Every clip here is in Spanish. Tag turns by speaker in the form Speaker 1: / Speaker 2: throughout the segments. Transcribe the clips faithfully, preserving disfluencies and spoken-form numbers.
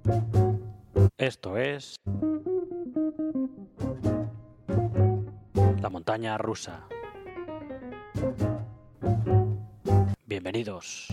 Speaker 1: Esto es la montaña rusa. Bienvenidos.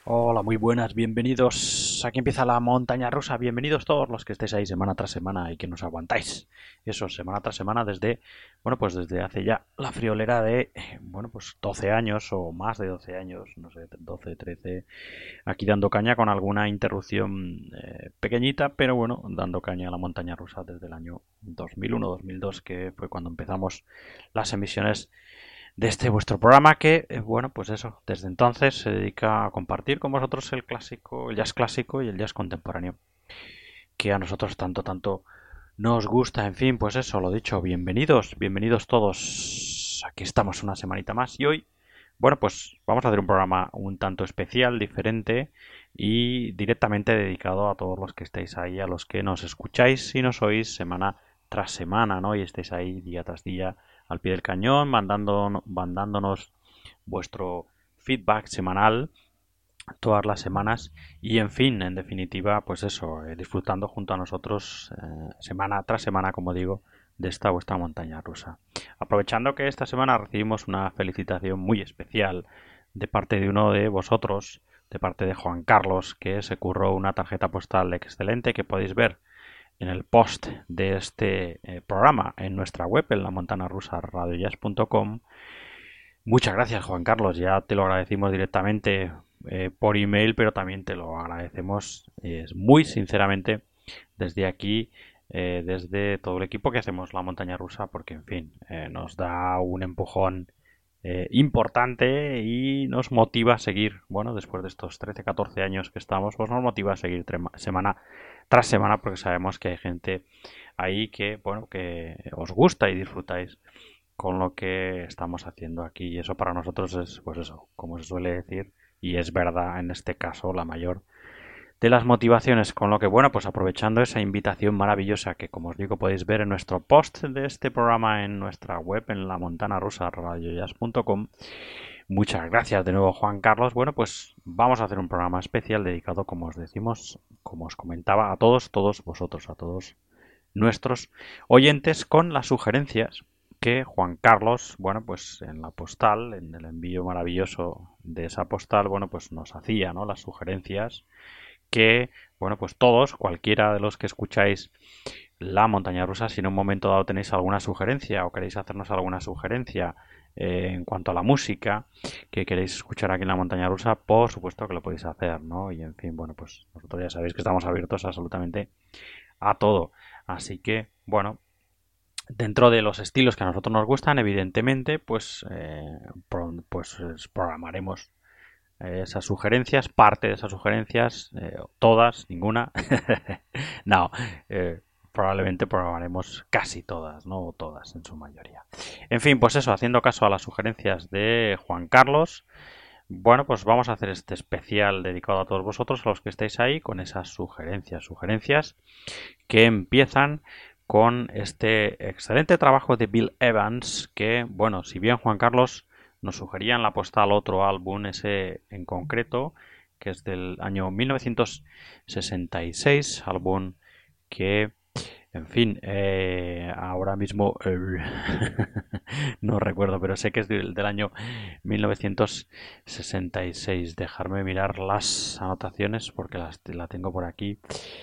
Speaker 1: Hola, muy buenas, bienvenidos. Aquí empieza la montaña rusa. Bienvenidos todos los que estéis ahí semana tras semana y que nos aguantáis. Eso, semana tras semana desde, bueno, pues desde hace ya la friolera de, bueno, pues doce años o más de doce años, no sé, doce, trece, aquí dando caña con alguna interrupción eh, pequeñita, pero bueno, dando caña a la montaña rusa desde el año dos mil uno dos mil dos, que fue cuando empezamos las emisiones de este vuestro programa que, eh, bueno, pues eso, desde entonces se dedica a compartir con vosotros el clásico, el jazz clásico y el jazz contemporáneo, que a nosotros tanto, tanto nos gusta. En fin, pues eso, lo dicho, bienvenidos, bienvenidos todos. Aquí estamos una semanita más y hoy, bueno, pues vamos a hacer un programa un tanto especial, diferente y directamente dedicado a todos los que estáis ahí, a los que nos escucháis y nos oís semana tras semana, ¿no? Y estáis ahí día tras día al pie del cañón, mandando, mandándonos vuestro feedback semanal todas las semanas y en fin, en definitiva, pues eso, eh, disfrutando junto a nosotros eh, semana tras semana, como digo, de esta vuestra montaña rusa. Aprovechando que esta semana recibimos una felicitación muy especial de parte de uno de vosotros, de parte de Juan Carlos, que se curró una tarjeta postal excelente que podéis ver en el post de este eh, programa en nuestra web, en la montana rusa radio jazz punto com. Muchas gracias, Juan Carlos. Ya te lo agradecimos directamente eh, por email, pero también te lo agradecemos eh, muy sinceramente desde aquí, eh, desde todo el equipo que hacemos la montaña rusa, porque en fin, eh, nos da un empujón eh, importante y nos motiva a seguir. Bueno, después de estos trece, catorce años que estamos, pues nos motiva a seguir semana tras semana, porque sabemos que hay gente ahí que, bueno, que os gusta y disfrutáis con lo que estamos haciendo aquí. Y eso para nosotros es, pues eso, como se suele decir, y es verdad en este caso, la mayor de las motivaciones. Con lo que, bueno, pues aprovechando esa invitación maravillosa que, como os digo, podéis ver en nuestro post de este programa en nuestra web, en la montana rusa radio jazz punto com. Muchas gracias de nuevo, Juan Carlos. Bueno, pues vamos a hacer un programa especial dedicado, como os decimos, como os comentaba, a todos, todos vosotros, a todos nuestros oyentes, con las sugerencias que Juan Carlos, bueno, pues en la postal, en el envío maravilloso de esa postal, bueno, pues nos hacía, ¿no? Las sugerencias que, bueno, pues todos, cualquiera de los que escucháis la montaña rusa, si en un momento dado tenéis alguna sugerencia o queréis hacernos alguna sugerencia eh, en cuanto a la música que queréis escuchar aquí en la montaña rusa, por supuesto que lo podéis hacer, ¿no? Y en fin, bueno, pues nosotros ya sabéis que estamos abiertos absolutamente a todo. Así que, bueno, dentro de los estilos que a nosotros nos gustan, evidentemente, pues, eh, pro, pues programaremos eh, esas sugerencias, parte de esas sugerencias, eh, todas, ninguna. No, eh, probablemente programaremos casi todas, no o todas en su mayoría. En fin, pues eso, haciendo caso a las sugerencias de Juan Carlos, bueno, pues vamos a hacer este especial dedicado a todos vosotros, a los que estáis ahí, con esas sugerencias, sugerencias que empiezan con este excelente trabajo de Bill Evans, que, bueno, si bien Juan Carlos nos sugería en la postal otro álbum, ese en concreto, que es del año mil novecientos sesenta y seis, álbum que, en fin, eh, ahora mismo eh, no recuerdo, pero sé que es del, del año mil novecientos sesenta y seis. Dejarme mirar las anotaciones porque las, la tengo por aquí.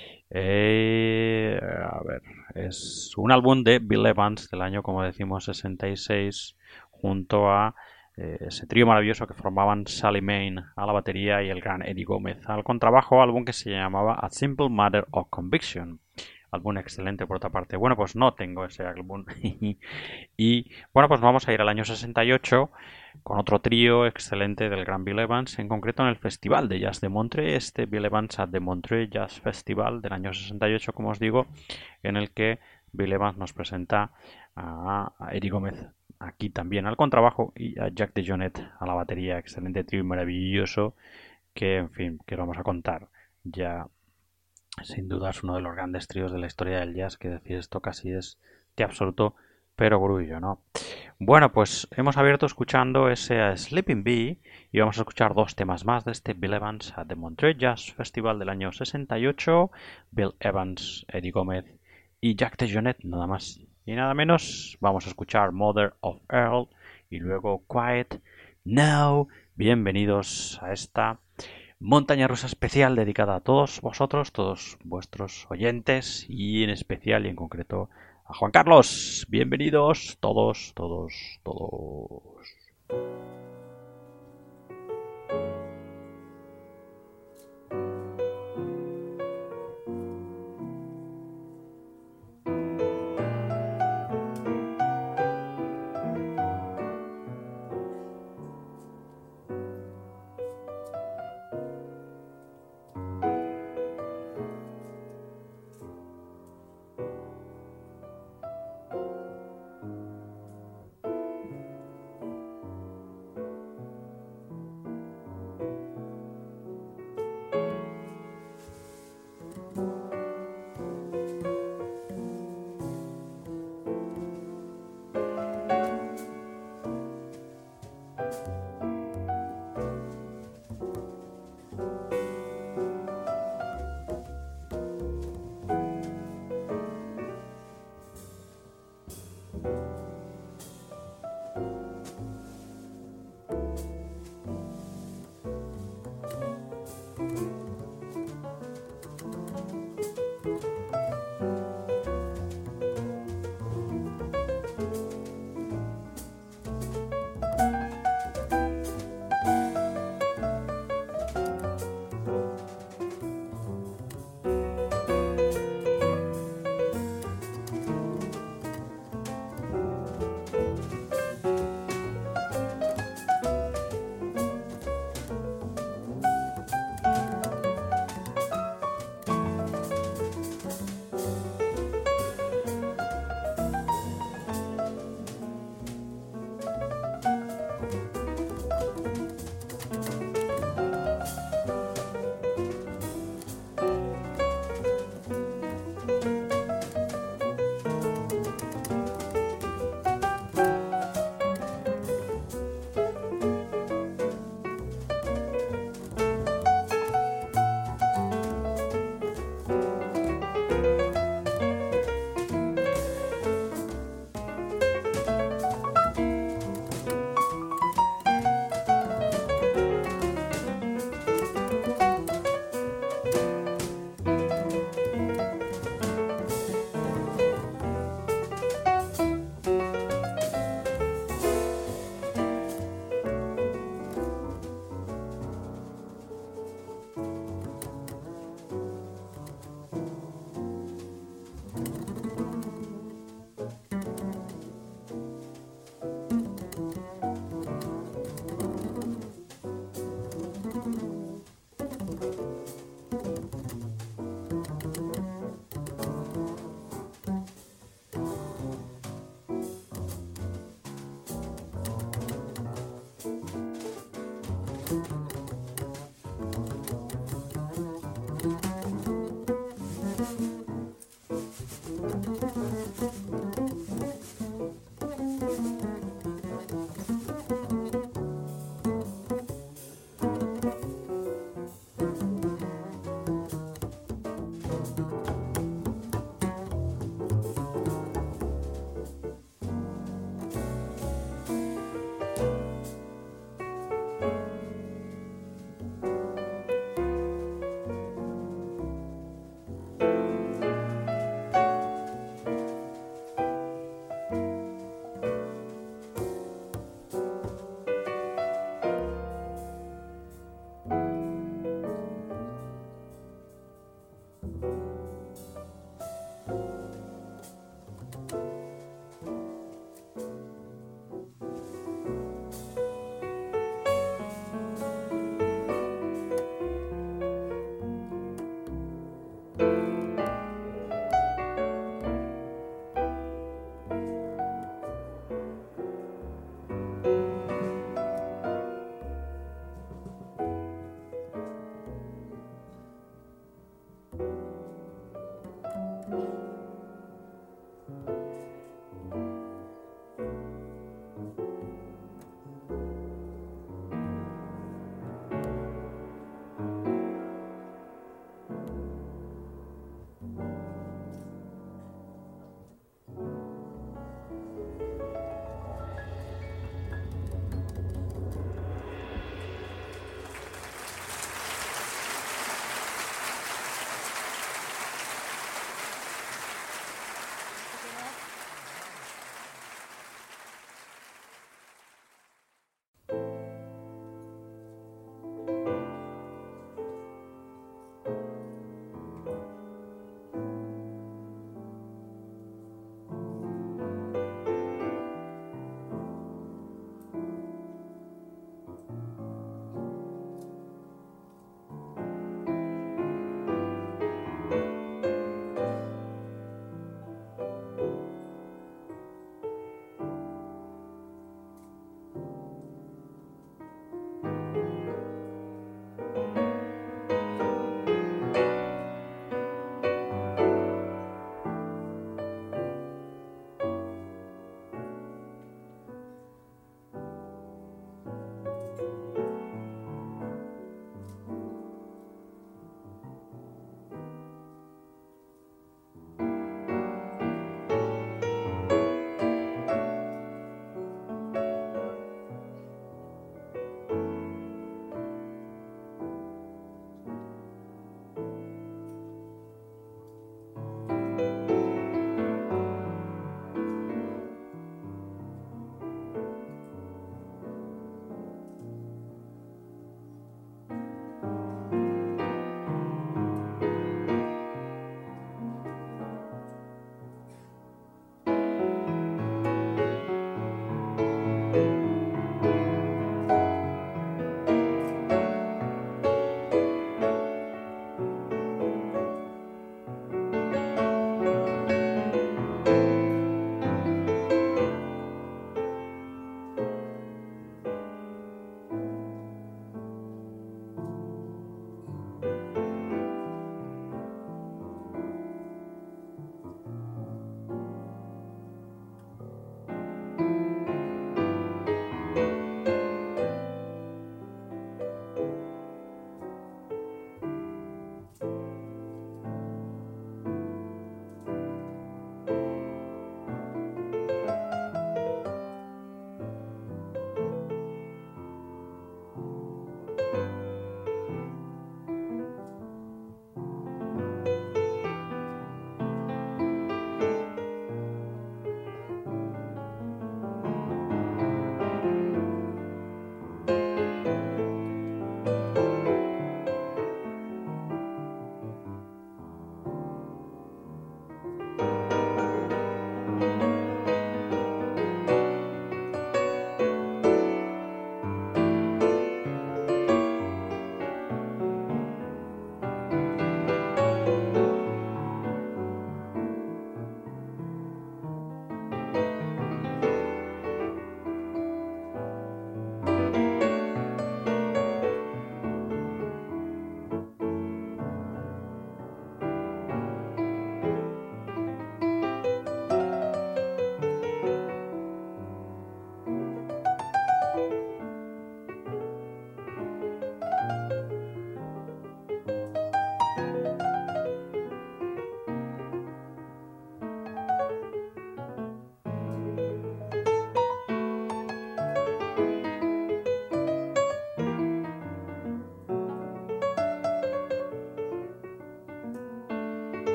Speaker 1: Eh, a ver, es un álbum de Bill Evans del año, como decimos, sesenta y seis, junto a eh, ese trío maravilloso que formaban Sally Main a la batería y el gran Eddie Gómez al contrabajo, álbum que se llamaba A Simple Matter of Conviction. Álbum excelente por otra parte. Bueno, pues no tengo ese álbum. Y bueno, pues vamos a ir al año sesenta y ocho con otro trío excelente del gran Bill Evans, en concreto en el Festival de Jazz de Montreux, este Bill Evans at the Montreux Jazz Festival del año sesenta y ocho, como os digo, en el que Bill Evans nos presenta a Eddie Gómez aquí también al contrabajo y a Jack DeJohnette a la batería. Excelente trío maravilloso que, en fin, que vamos a contar ya. Sin duda es uno de los grandes tríos de la historia del jazz, que decir esto casi es de absoluto perogrullo, ¿no? Bueno, pues hemos abierto escuchando ese Sleeping Bee y vamos a escuchar dos temas más de este Bill Evans at the Montreux Jazz Festival del año sesenta y ocho. Bill Evans, Eddie Gómez y Jack DeJohnette, nada más y nada menos. Vamos a escuchar Mother of Earl y luego Quiet Now. Bienvenidos a esta montaña rusa especial dedicada a todos vosotros, todos vuestros oyentes y en especial y en concreto a Juan Carlos. Bienvenidos todos, todos, todos.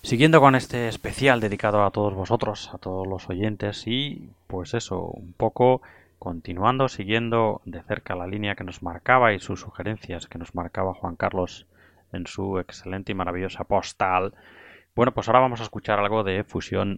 Speaker 1: Siguiendo con este especial dedicado a todos vosotros, a todos los oyentes y pues eso, un poco continuando, siguiendo de cerca la línea que nos marcaba y sus sugerencias que nos marcaba Juan Carlos en su excelente y maravillosa postal. Bueno, pues ahora vamos a escuchar algo de fusión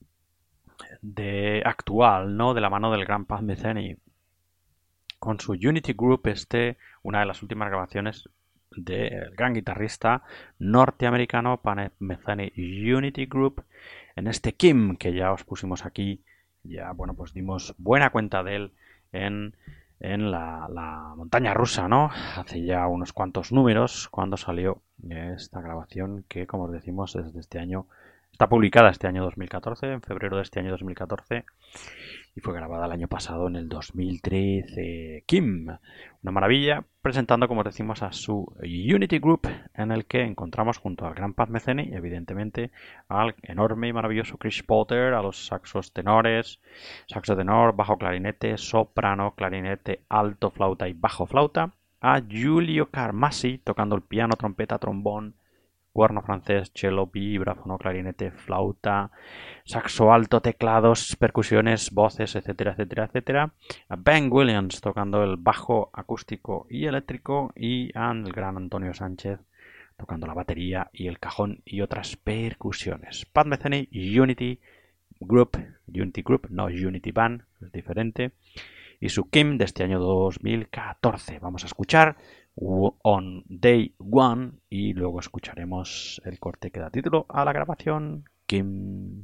Speaker 1: de actual, ¿no? De la mano del gran Pat Metheny con su Unity Group, este, una de las últimas grabaciones del gran guitarrista norteamericano Pat Metheny Unity Group, en este Kim que ya os pusimos aquí, ya bueno pues dimos buena cuenta de él en, en la, la montaña rusa, ¿no? Hace ya unos cuantos números cuando salió esta grabación que, como os decimos, desde este año está publicada este año dos mil catorce, en febrero de este año dos mil catorce, y fue grabada el año pasado en el dos mil trece. Kim, una maravilla, presentando, como decimos, a su Unity Group, en el que encontramos junto al gran Pat Metheny, evidentemente, al enorme y maravilloso Chris Potter, a los saxos tenores, saxo tenor, bajo clarinete, soprano, clarinete, alto, flauta y bajo flauta, a Giulio Carmassi tocando el piano, trompeta, trombón, cuerno francés, cello, vibráfono, clarinete, flauta, saxo alto, teclados, percusiones, voces, etcétera, etcétera, etcétera. A Ben Williams tocando el bajo acústico y eléctrico y al gran Antonio Sánchez tocando la batería y el cajón y otras percusiones. Pat Metheny, Unity Group, Unity Group, no Unity Band, es diferente. Y su Kim de este año dos mil catorce. Vamos a escuchar On Day One y luego escucharemos el corte que da título a la grabación, Kim.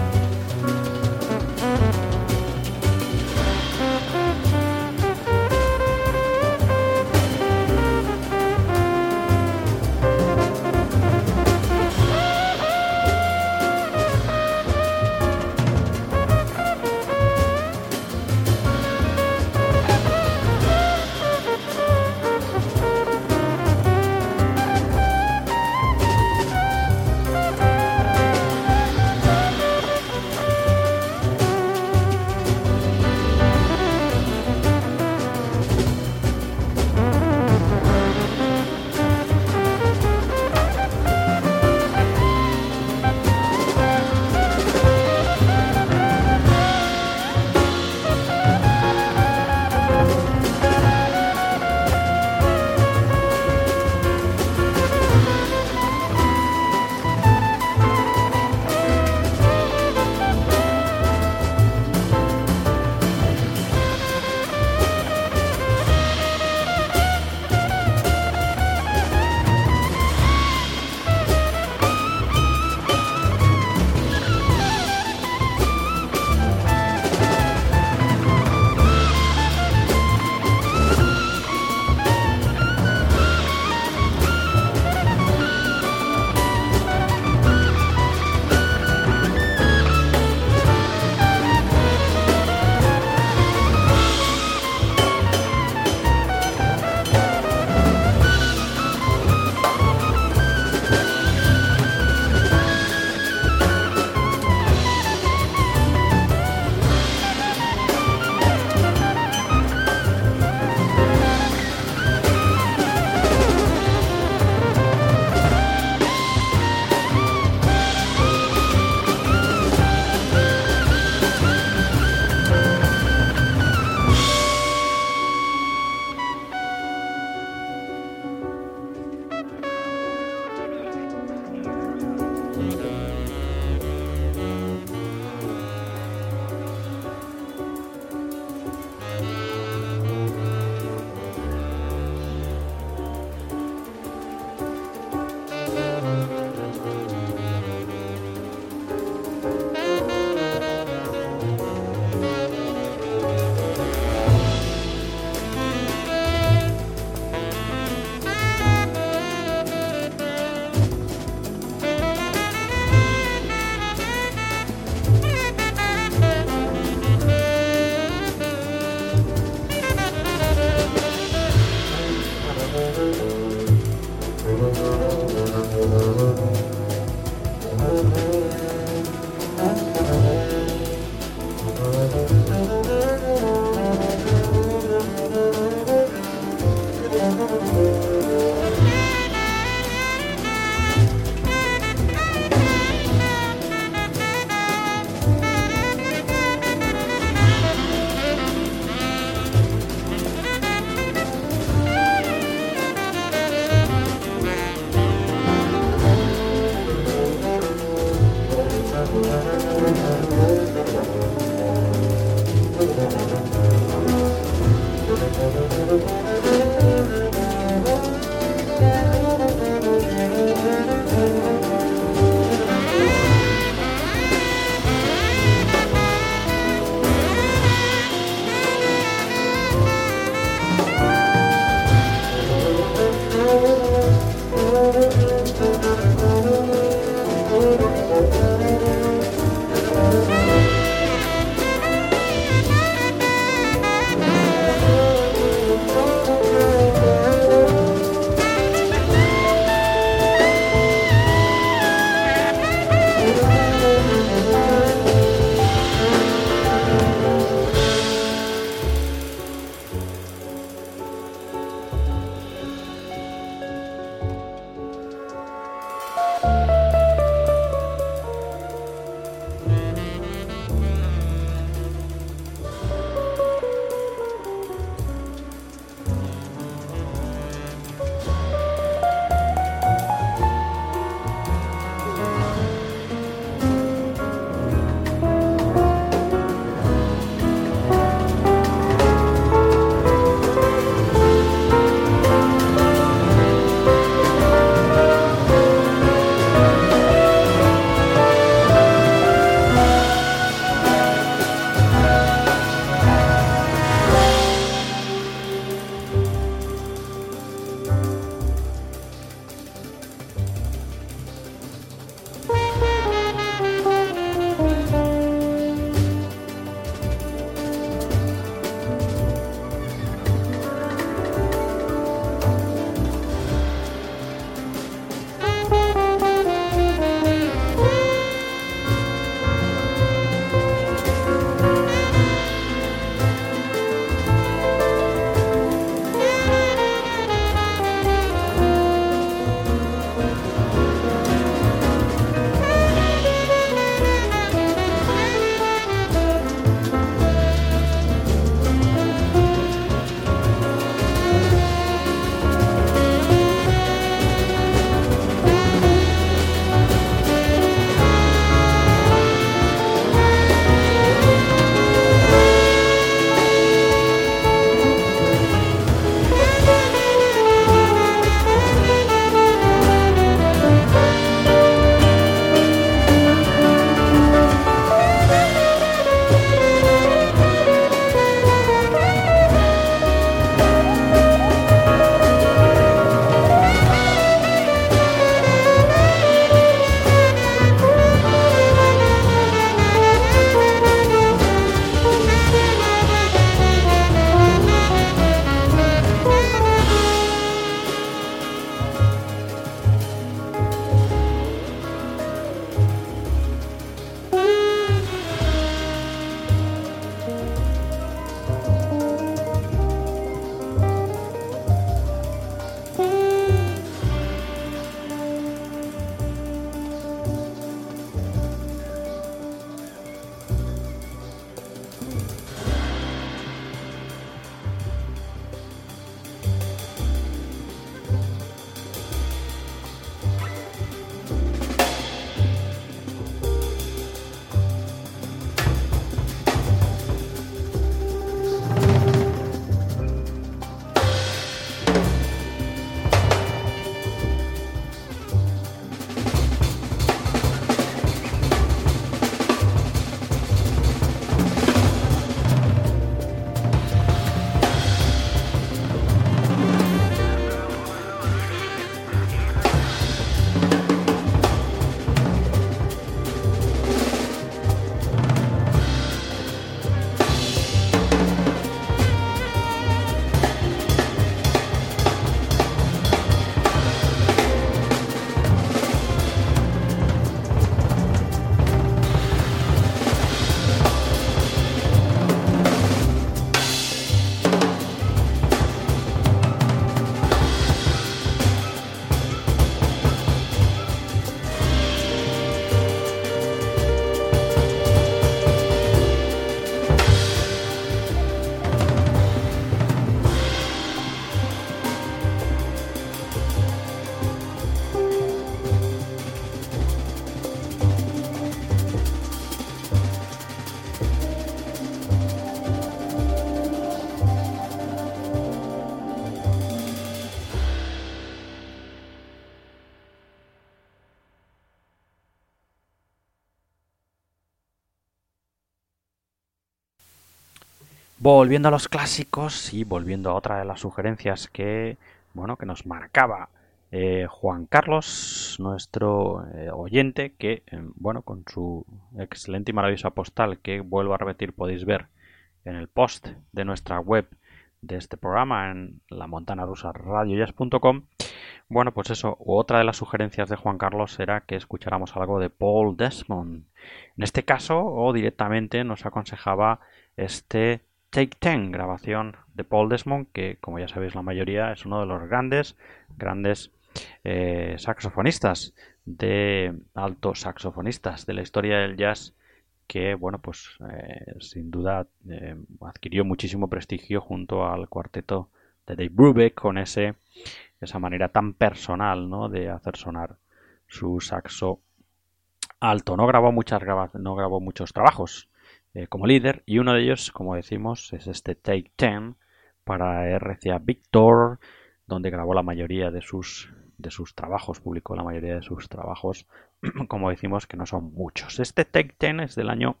Speaker 1: Volviendo a los clásicos y volviendo a otra de las sugerencias que, bueno, que nos marcaba eh, Juan Carlos, nuestro eh, oyente, que, eh, bueno, con su excelente y maravillosa postal, que vuelvo a repetir, podéis ver en el post de nuestra web de este programa en la montana rusa radio jazz punto com. Bueno, pues eso, otra de las sugerencias de Juan Carlos era que escucháramos algo de Paul Desmond. En este caso, o directamente nos aconsejaba este Take Ten, grabación de Paul Desmond, que como ya sabéis la mayoría es uno de los grandes, grandes eh, saxofonistas de altos saxofonistas de la historia del jazz, que bueno, pues eh, sin duda eh, adquirió muchísimo prestigio junto al cuarteto de Dave Brubeck con ese esa manera tan personal, ¿no?, de hacer sonar su saxo alto. No grabó muchas graba no grabó muchos trabajos eh, como líder, y uno de ellos, como decimos, es este Take Ten para R C A Victor, donde grabó la mayoría de sus de sus trabajos, publicó la mayoría de sus trabajos, como decimos, que no son muchos. Este Take Ten es del año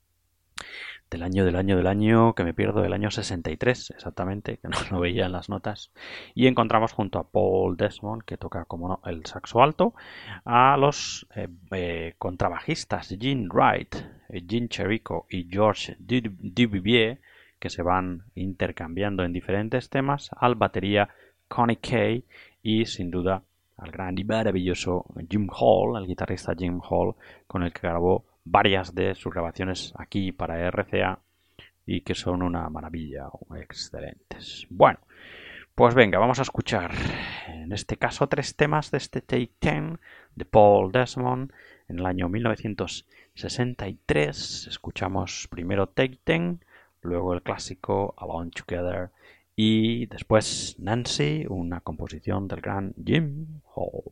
Speaker 1: del año, del año, del año, que me pierdo, del año sesenta y tres, exactamente, que no lo veía en las notas. Y encontramos junto a Paul Desmond, que toca, como no, el saxo alto, a los eh, eh, contrabajistas Gene Wright, eh, Gene Cherico y George Duvivier, que se van intercambiando en diferentes temas, al batería Connie Kay y, sin duda, al gran y maravilloso Jim Hall, el guitarrista Jim Hall, con el que grabó varias de sus grabaciones aquí para R C A y que son una maravilla, excelentes. Bueno, pues venga, vamos a escuchar en este caso tres temas de este Take Ten de Paul Desmond en el año mil novecientos sesenta y tres. Escuchamos primero Take Ten, luego el clásico Alone Together y después Nancy, una composición del gran Jim Hall.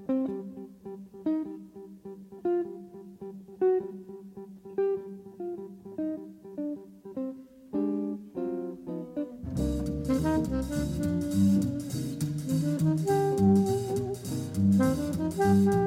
Speaker 2: Thank you.